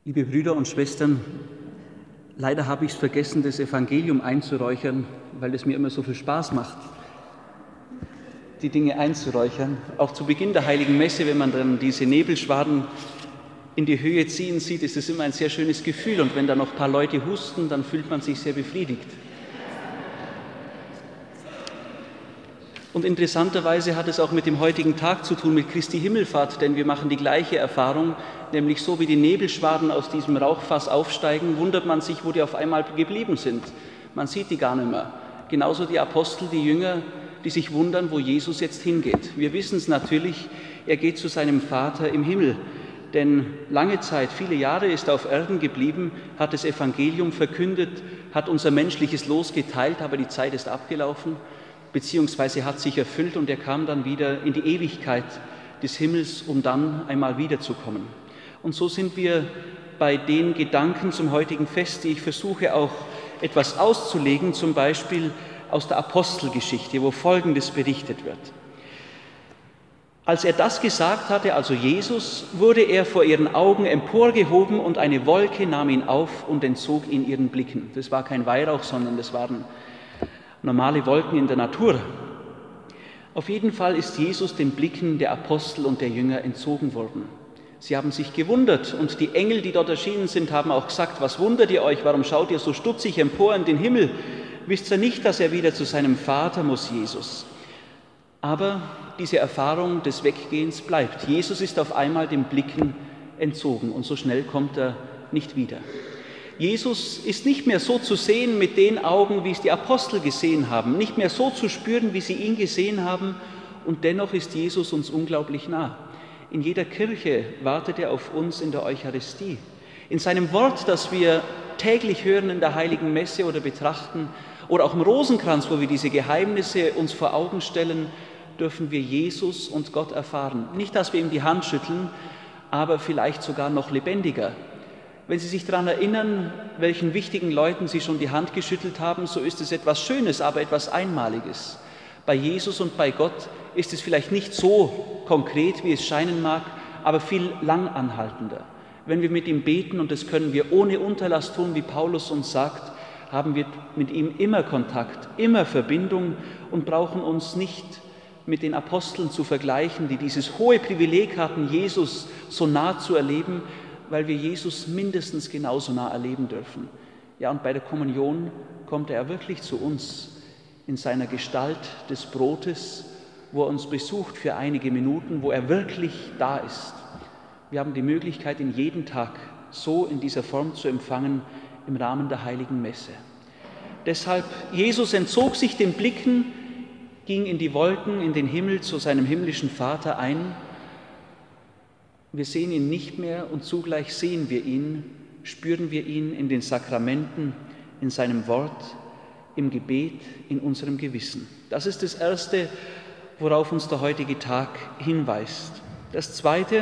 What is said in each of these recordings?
Liebe Brüder und Schwestern, leider habe ich es vergessen, das Evangelium einzuräuchern, weil es mir immer so viel Spaß macht, die Dinge einzuräuchern. Auch zu Beginn der Heiligen Messe, wenn man dann diese Nebelschwaden in die Höhe ziehen sieht, ist es immer ein sehr schönes Gefühl. Und wenn da noch ein paar Leute husten, dann fühlt man sich sehr befriedigt. Und interessanterweise hat es auch mit dem heutigen Tag zu tun, mit Christi Himmelfahrt, denn wir machen die gleiche Erfahrung, nämlich so wie die Nebelschwaden aus diesem Rauchfass aufsteigen, wundert man sich, wo die auf einmal geblieben sind. Man sieht die gar nicht mehr. Genauso die Apostel, die Jünger, die sich wundern, wo Jesus jetzt hingeht. Wir wissen es natürlich, er geht zu seinem Vater im Himmel. Denn lange Zeit, viele Jahre ist er auf Erden geblieben, hat das Evangelium verkündet, hat unser menschliches Los geteilt, aber die Zeit ist abgelaufen, beziehungsweise hat sich erfüllt und er kam dann wieder in die Ewigkeit des Himmels, um dann einmal wiederzukommen. Und so sind wir bei den Gedanken zum heutigen Fest, die ich versuche auch etwas auszulegen, zum Beispiel aus der Apostelgeschichte, wo Folgendes berichtet wird. Als er das gesagt hatte, also Jesus, wurde er vor ihren Augen emporgehoben und eine Wolke nahm ihn auf und entzog ihn ihren Blicken. Das war kein Weihrauch, sondern das waren normale Wolken in der Natur. Auf jeden Fall ist Jesus den Blicken der Apostel und der Jünger entzogen worden. Sie haben sich gewundert und die Engel, die dort erschienen sind, haben auch gesagt, was wundert ihr euch, warum schaut ihr so stutzig empor in den Himmel? Wisst ihr nicht, dass er wieder zu seinem Vater muss, Jesus? Aber diese Erfahrung des Weggehens bleibt. Jesus ist auf einmal den Blicken entzogen und so schnell kommt er nicht wieder. Jesus ist nicht mehr so zu sehen mit den Augen, wie es die Apostel gesehen haben, nicht mehr so zu spüren, wie sie ihn gesehen haben, und dennoch ist Jesus uns unglaublich nah. In jeder Kirche wartet er auf uns in der Eucharistie. In seinem Wort, das wir täglich hören in der Heiligen Messe oder betrachten, oder auch im Rosenkranz, wo wir diese Geheimnisse uns vor Augen stellen, dürfen wir Jesus und Gott erfahren. Nicht, dass wir ihm die Hand schütteln, aber vielleicht sogar noch lebendiger. Wenn Sie sich daran erinnern, welchen wichtigen Leuten Sie schon die Hand geschüttelt haben, so ist es etwas Schönes, aber etwas Einmaliges. Bei Jesus und bei Gott ist es vielleicht nicht so konkret, wie es scheinen mag, aber viel langanhaltender. Wenn wir mit ihm beten, und das können wir ohne Unterlass tun, wie Paulus uns sagt, haben wir mit ihm immer Kontakt, immer Verbindung und brauchen uns nicht mit den Aposteln zu vergleichen, die dieses hohe Privileg hatten, Jesus so nah zu erleben, weil wir Jesus mindestens genauso nah erleben dürfen. Ja, und bei der Kommunion kommt er wirklich zu uns in seiner Gestalt des Brotes, wo er uns besucht für einige Minuten, wo er wirklich da ist. Wir haben die Möglichkeit, ihn jeden Tag so in dieser Form zu empfangen im Rahmen der Heiligen Messe. Deshalb, Jesus entzog sich den Blicken, ging in die Wolken, in den Himmel zu seinem himmlischen Vater ein. Wir sehen ihn nicht mehr und zugleich sehen wir ihn, spüren wir ihn in den Sakramenten, in seinem Wort, im Gebet, in unserem Gewissen. Das ist das Erste, worauf uns der heutige Tag hinweist. Das Zweite,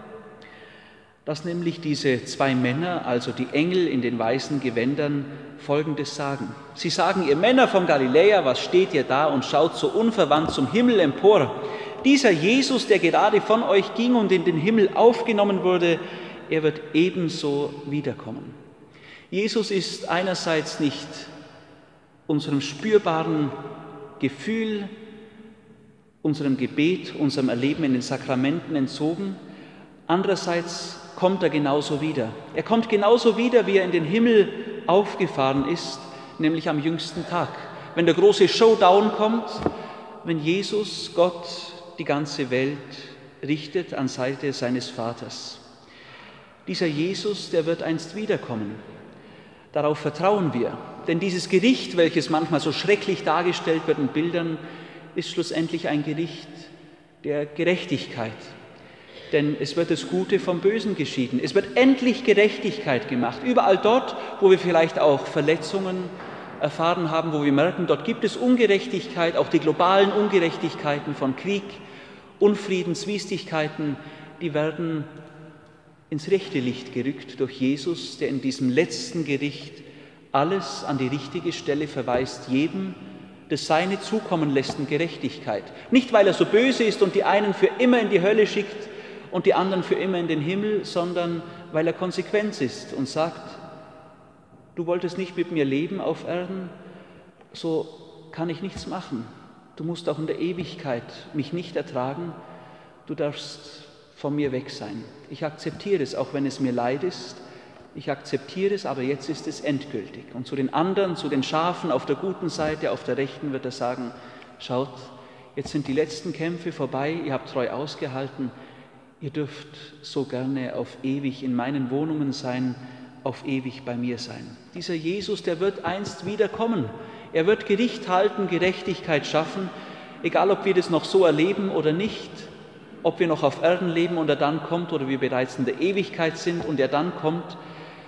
dass nämlich diese zwei Männer, also die Engel in den weißen Gewändern, Folgendes sagen. Sie sagen, ihr Männer von Galiläa, was steht ihr da und schaut so unverwandt zum Himmel empor? Dieser Jesus, der gerade von euch ging und in den Himmel aufgenommen wurde, er wird ebenso wiederkommen. Jesus ist einerseits nicht unserem spürbaren Gefühl, unserem Gebet, unserem Erleben in den Sakramenten entzogen. Andererseits kommt er genauso wieder. Er kommt genauso wieder, wie er in den Himmel aufgefahren ist, nämlich am jüngsten Tag. Wenn der große Showdown kommt, wenn Jesus, Gott, die ganze Welt richtet an Seite seines Vaters. Dieser Jesus, der wird einst wiederkommen. Darauf vertrauen wir. Denn dieses Gericht, welches manchmal so schrecklich dargestellt wird in Bildern, ist schlussendlich ein Gericht der Gerechtigkeit. Denn es wird das Gute vom Bösen geschieden. Es wird endlich Gerechtigkeit gemacht. Überall dort, wo wir vielleicht auch Verletzungen erfahren haben, wo wir merken, dort gibt es Ungerechtigkeit, auch die globalen Ungerechtigkeiten von Krieg, Unfrieden, Zwistigkeiten, die werden ins rechte Licht gerückt durch Jesus, der in diesem letzten Gericht alles an die richtige Stelle verweist, jedem das Seine zukommen lässt in Gerechtigkeit. Nicht, weil er so böse ist und die einen für immer in die Hölle schickt und die anderen für immer in den Himmel, sondern weil er konsequent ist und sagt, du wolltest nicht mit mir leben auf Erden, so kann ich nichts machen. Du musst auch in der Ewigkeit mich nicht ertragen, du darfst von mir weg sein. Ich akzeptiere es, auch wenn es mir leid ist. Ich akzeptiere es, aber jetzt ist es endgültig. Und zu den anderen, zu den Schafen auf der guten Seite, auf der rechten wird er sagen, schaut, jetzt sind die letzten Kämpfe vorbei, ihr habt treu ausgehalten, ihr dürft so gerne auf ewig in meinen Wohnungen sein, auf ewig bei mir sein. Dieser Jesus, der wird einst wiederkommen. Er wird Gericht halten, Gerechtigkeit schaffen, egal ob wir das noch so erleben oder nicht, ob wir noch auf Erden leben und er dann kommt oder wir bereits in der Ewigkeit sind und er dann kommt.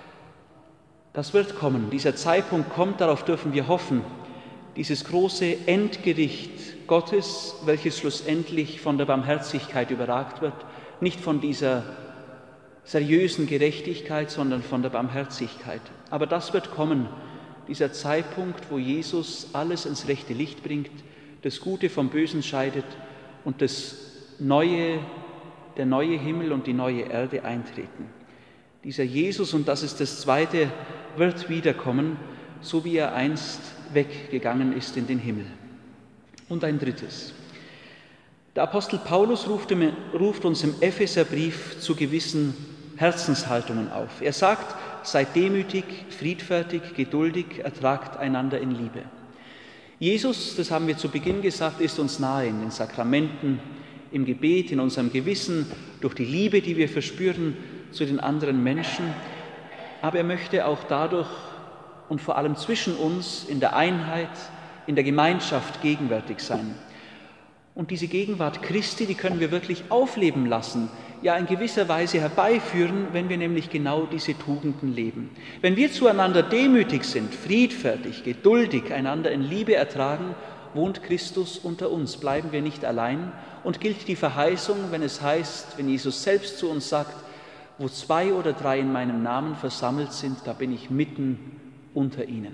Das wird kommen, dieser Zeitpunkt kommt, darauf dürfen wir hoffen. Dieses große Endgericht Gottes, welches schlussendlich von der Barmherzigkeit überragt wird, nicht von dieser seriösen Gerechtigkeit, sondern von der Barmherzigkeit. Aber das wird kommen, dieser Zeitpunkt, wo Jesus alles ins rechte Licht bringt, das Gute vom Bösen scheidet und der neue Himmel und die neue Erde eintreten. Dieser Jesus, und das ist das Zweite, wird wiederkommen, so wie er einst weggegangen ist in den Himmel. Und ein Drittes. Der Apostel Paulus ruft uns im Epheserbrief zu gewissen Herzenshaltungen auf. Er sagt, seid demütig, friedfertig, geduldig, ertragt einander in Liebe. Jesus, das haben wir zu Beginn gesagt, ist uns nahe in den Sakramenten, im Gebet, in unserem Gewissen, durch die Liebe, die wir verspüren zu den anderen Menschen. Aber er möchte auch dadurch und vor allem zwischen uns in der Einheit, in der Gemeinschaft gegenwärtig sein. Und diese Gegenwart Christi, die können wir wirklich aufleben lassen, ja in gewisser Weise herbeiführen, wenn wir nämlich genau diese Tugenden leben. Wenn wir zueinander demütig sind, friedfertig, geduldig, einander in Liebe ertragen, wohnt Christus unter uns, bleiben wir nicht allein und gilt die Verheißung, wenn es heißt, wenn Jesus selbst zu uns sagt, wo 2 oder 3 in meinem Namen versammelt sind, da bin ich mitten unter ihnen.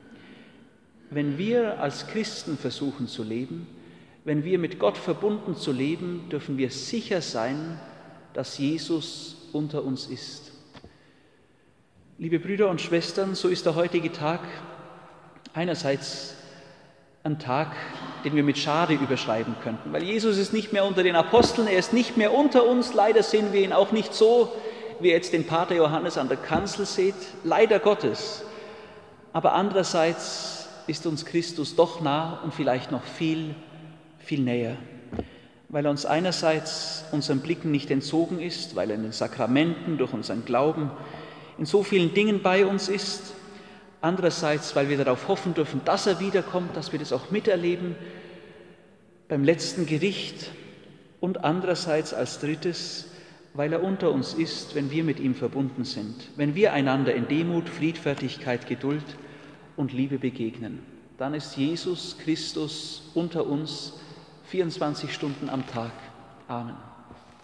Wenn wir als Christen versuchen zu leben, wenn wir mit Gott verbunden zu leben, dürfen wir sicher sein, dass Jesus unter uns ist. Liebe Brüder und Schwestern, so ist der heutige Tag einerseits ein Tag, den wir mit Schade überschreiben könnten, weil Jesus ist nicht mehr unter den Aposteln, er ist nicht mehr unter uns, leider sehen wir ihn auch nicht so, wie ihr jetzt den Pater Johannes an der Kanzel seht, leider Gottes. Aber andererseits ist uns Christus doch nah und vielleicht noch viel, viel näher, weil er uns einerseits unseren Blicken nicht entzogen ist, weil er in den Sakramenten durch unseren Glauben in so vielen Dingen bei uns ist, andererseits, weil wir darauf hoffen dürfen, dass er wiederkommt, dass wir das auch miterleben beim letzten Gericht und andererseits als drittes, weil er unter uns ist, wenn wir mit ihm verbunden sind, wenn wir einander in Demut, Friedfertigkeit, Geduld und Liebe begegnen. Dann ist Jesus Christus unter uns 24 Stunden am Tag. Amen.